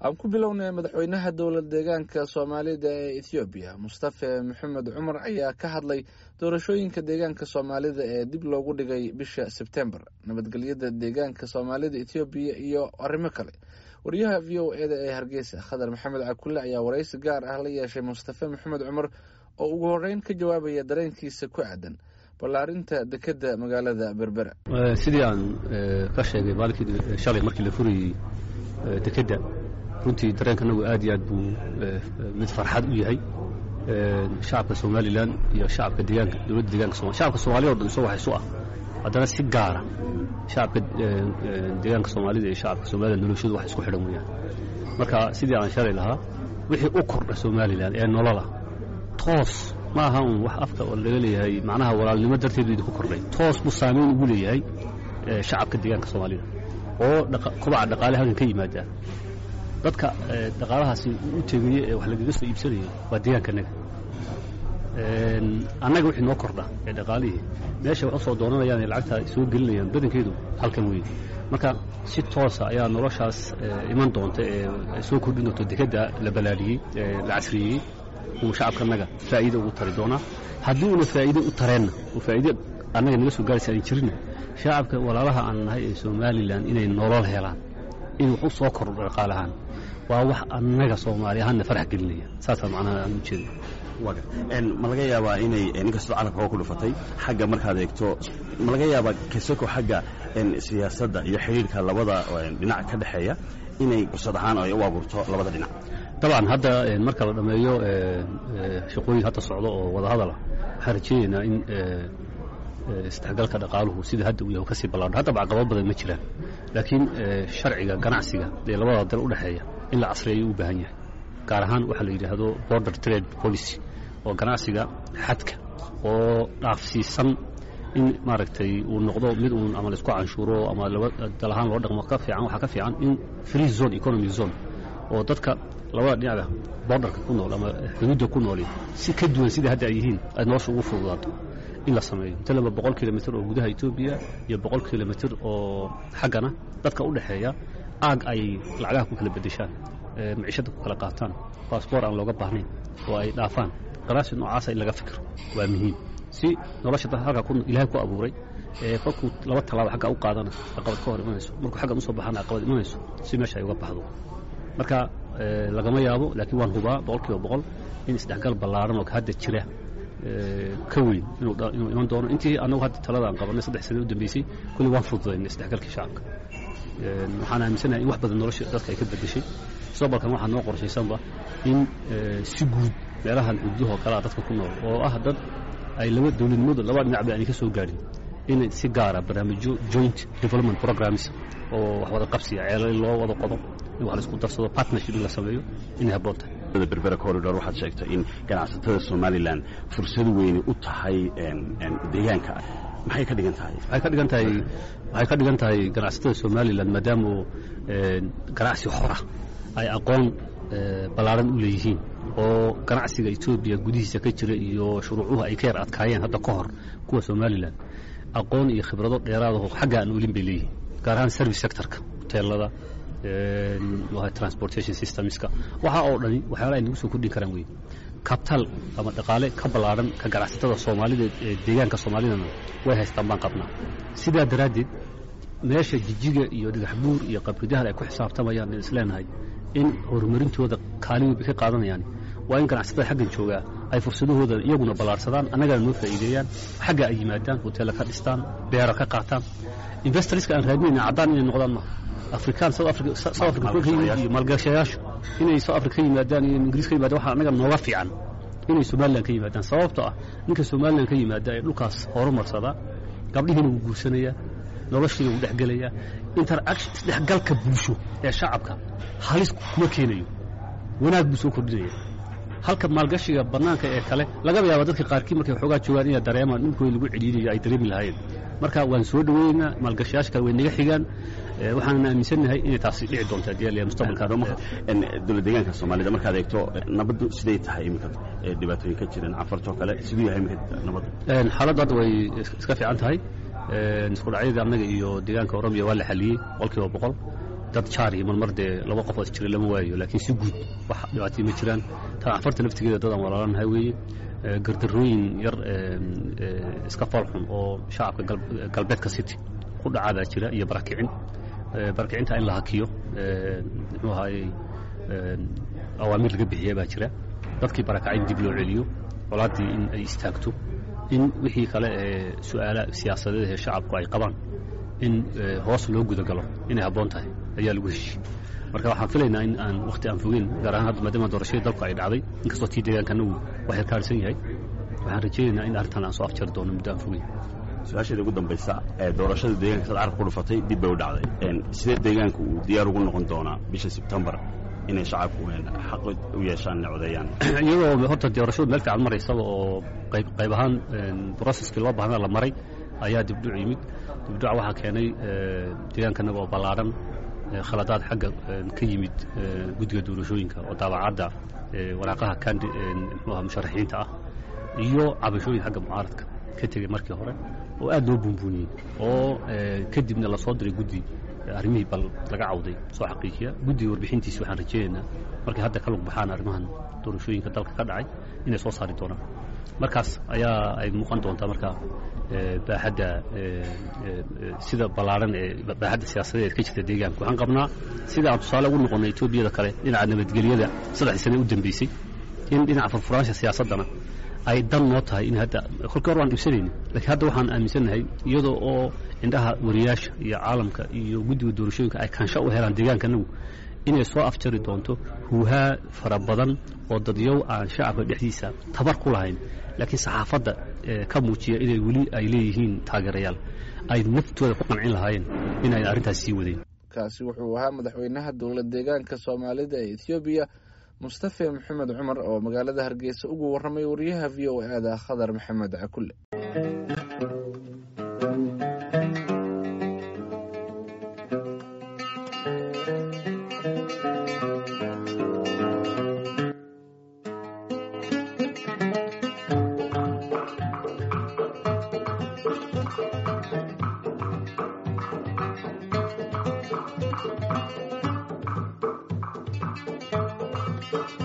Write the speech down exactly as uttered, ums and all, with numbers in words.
aan ku bilownay madaxweynaha dowlad deegaanka Soomaalida ee Ethiopia Mustafa Maxamed Cumar ayaa ka hadlay doorashooyinka deegaanka Soomaalida ee dib loogu dhigay bisha September nabadgelyada deegaanka Soomaalida Ethiopia iyo arrimo kale wariyaha V O A ee Hargeysa Khadar Maxamed Cakulle ayaa wareysi gaar ah la yeeshay Mustafa Maxamed Cumar oo ugu horeyn ka jawaabaya dareenkiisa ku aadan balaarinta dekada magaalada Berbera sidii aan ka sheegay maalintii shalay markii la furiyay dekada runtii dareenkanagu aad iyo aad buu mid farxad u yahay shacabka Somaliland iyo shacabka deegaanka dowladda deegaanka Soomaaliya shacabka Soomaaliya oo dhan soo waxay soo ah haddana si gaar ah shacabka deegaanka Soomaalida iyo shacabka Soomaaliland noloshoodu wax isku xidhan weeyaan marka sidii aan shalay lahaa wixii u kordha Somaliland ee nolola toos ma aha wax afka oo laga leeyahay macnaha walaalnimo darteed ku kordhay toos buu saameyn ugu leeyahay shacabka deegaanka Soomaalida oo kobaca dhaqaalaha halkan ka yimaada dadka dhaqaalahaasi u tagay ee wax laga soo iibsanayo waa deegaankanaga een annaga wixii noo kordha ee dhaqaalihii meesha wax soo doonanayaan ee lacagta soo gelinayaan badankeedu halkan weey marka si toos ah ayaa noloshaas iman doonta ee soo kordhin doonta dekada la balaadiyay la casriyay oo shacabkanaga faa'iido ugu tari doona haddii uu faa'iido u tareena oo faa'iido annaga naga soo gaaraysa jirin shacabka walaalaha aan nahay ee Somaliland inay nolol helaan in wax soo kordho dhaqaalahan waa wax annaga Soomaaliyaana farax gelinaya saasa macnaha aan u jeedo waga en ma laga yaabaa inay ninka soo carabka ku dhufatay xagga markaad eegto ma laga yaabaa kasoo xagga in siyaasadda iyo xiriirka labada dhinac ka dhaxeeya inay qosadahaan ay u abuurto labada dhinac طبعا hadda marka la dhameeyo shaqooyin hadda socdo oo wada hadal ah xarjeeyna in isticmaalka dhaqaaluhu sida hadda uu yahay ka sii balaadho hadda caqabado badan ma jiraan laakiin sharciga ganacsiga ee labada dal u dhaxeeya in la casriyeeyo u baahan yahay gaar ahaan waxa la yiraahdo border trade policy oo ganacsiga xadka oo dhaafsiisan in maaragtay uu noqdo mid uu ama la isku canshuuro ama labada dal ahaan loo dhaqmo ka fiican waxa ka fiican in free zone economy zone oo dadka labada dhinaca borderka ku nool ama xuduudda ku nool si ka duwan sida hadda ay yihiin ay nolosha ugu fududaato in la sameeyo talaba boqol kiiloomitir oo gudaha Ethiopia iyo boqol kiiloomitir oo xagana dadka u dhaxeeya aag ay lacagaha ku kala bedeshaan ee maciishada ku kala qaataan passport aan looga baahnayn oo ay dhaafaan qaraasho noocaas ay laga fikiro waa muhiim si nolosha dadka ku Ilaahay ku abuuray ee qofku laba talaabo xagga u qaadana caqabad ka hor imanayso markuu xagga u soo baxana caqabad imanayso si meesha ay uga baxdo marka lagama yaabo laakiin waan hubaa boqolkiiba boqol in isdhexgal ballaaran oo hadda jira ka weyn inuu inuu iman doono intii anagu hadda talada aan qabanay saddex sano u dambeysay kulli waan fududeynay isdhexgalka shacabka waxaan aaminsanahay in wax badan nolosha dadka ay ka bedeshay sababkan waxaan noo qorshaysanba in si guud meelahan xuduudaha kala dadka ku nool oo ah dad ay laba dawladnimada laba dhinac ay ka soo gaarin in si gaar ah barnaamijyo joint development programs oo wax wada qabsiga ceelal loo wada qodo in wax la isku darsado partnership la sameeyo in haboonta Berbera corridor waxaad sheegtay in ganacsatada Somaliland fursad weyn u tahay deegaanka maxay ka dhigan tahay waxay ka dhigan tahay waxay ka dhigan tahay ganacsatada Somaliland maadaama ganacsi xor ah ay aqoon balaaran u leeyihiin oo ganacsiga Ethiopia gudihiisa ka jira iyo shuruucuhu ay ka yar adkaayeen hadda ka hor kuwa Somaliland aqoon iyo khibrado dheeraad ah xagga aan u limbeeyay gaar ahaan service sector-ka hoteelada ee waa transportation systemska waxa oo dhani waxyaalaha ay nagu soo kordhin karaan weey capital ama dhaqaale ka balaaran ka ganacsatada Soomaalida ee deegaanka Soomaalida way haystaan baan qabnaa sidaa daraadeed meesha jijiga iyo dhagaxbuur iyo qabridaha ay ku xisaabtamayaan isleenahay in horumarintooda kaalin weyn ka qaadanayaan waa in ganacsatada xaggan jooga ay fursadahooda iyaguna balaarsadaan annaga noo faa'iideeyaan xagga ay yimaadaan hoteelka ka dhistaan beero ka qaataan investors aan raadinayna cadaan inay noqdaan ma Afrikaan South Africa South Africa iyo maalgashayaashu inay South Africa yimaadaan iyo Ingiriiska yimaadaan waxa annaga nooga fiican inay Somaliland ka yimaadaan sababtoo ah ninka Somaliland ka yimaada ee dhulkaas horumarsada gabdhihiina uu guursanaya noloshii uu dhaxgalaya interaction isdhexgalka bulsho ee shacabka halis kuma keenayo wanaag buu soo kordhinaya halka maalgashiga banaanka ee kale laga yaabo dadka qaarkii markay xogaa joogaan inay dareemaan ninkooda lagu celiyo ay dareemi lahaayeen marka waan soo dhaweynaa maalgashayaasha way naga xigaan waxaan aaminsanahay inay taasi dhici doonto hadii mustaqbalka in dowladda deegaanka Soomaalida markaad eegto nabaddu sidee tahay imika dhibaatooyin ka jiraan afarto kale sidoo yahay imika nabaddu een xaaladda way iska fiican tahay een isku dhacyada annaga iyo deegaanka Oromia waa la xaliyay boqolkiiba boqol dad jaari marmar dee laba qof oo jira lama waayo laakiin si guud wax dhibaato ma jiraan tan afarta naftigeeda dad aan walaalanahay weeye gardarooyin yar iska falxun oo shacabka galbeedka city ku dhacada jira iyo barakicin barakicinta in la hakiyo muxuu ahaayey awaamiir laga bixiya baa jira dadkii barakacin dib loo celiyo colaadii in ay istaagto in wixii kale ee su'aala siyaasadeed ee shacabku ay qabaan in hoos loo gudagalo inay habboon tahay ayaa lagu heshiiyey marka waxaan filaynaa in aan waqti aan fogeyn gaar ahaan hadda maadaama doorashadii dalku ay dhacday inkastoo tii deegaankana uu wax yar kaarsan yahay waxaan rajaynaynaa in arrintan aan soo afjari doono muddo aan fogeyn su-aasheeda ugu dambaysa ee doorashada deegaanka sad carabka ku dhufatay dib bay u dhacday sidee deegaanku uu diyaar ugu noqon doonaa bisha sebtembar inay shacabku xaq u yeeshaan inay codeeyaan iyadoo horta doorashadu meel fiican maraysaba oo qayb qayb ahaan processkii loo baahnaa la maray ayaa dibdhuc yimid dibdhuca waxaa keenay deegaankanaga oo ballaaran khaladaad xagga ka yimid guddiga doorashooyinka oo daabacadda waraaqaha kandi muxuuaha musharaxiinta ah iyo cabashooyin xagga mucaaradka ka tegey markii hore oo aad loo buunbuuniyey oo kadibna la soo diray guddi arrimihii bal laga cawday soo xaqiijiya guddiga warbixintiisi waxaan rajaynaynaa markay hadda ka lug baxaan arrimahan doorashooyinka dalka ka dhacay inay soo saari doonaan markaas ayaa ay muuqan doontaa markaa baaxadda sida ballaaran ee baaxadda siyaasadeed ka jirta deegaanka waxaan qabnaa sida aan tusaale ugu noqonnay etoobiyada kale dhinaca nabadgelyada saddexdii sane u dambeysay in dhinaca furfuraansha siyaasaddana ay dan noo tahay in hadda kolkii hor waan dhibsanayna laakiin hadda waxaan aaminsannahay iyadoo oo indhaha wariyaasha iyo caalamka iyo guddiga doorashooyinka ay kaansho u helaan deegaankanagu inay soo afjari doonto huuhaa fara badan oo dadyow aan shacabka dhexdiisa tabar ku lahayn laakiin saxaafadda ka muujiya inay weli ay leeyihiin taageerayaal ay naftooda ku qancin lahaayeen inayna arrintaas sii wadeen kaasi wuxuu ahaa madaxweynaha dowlad deegaanka soomaalida ee etoobiya mustafe maxamed cumar oo magaalada hargeysa ugu warramay wariyaha v o a da khadar maxamed cakulle Thank you.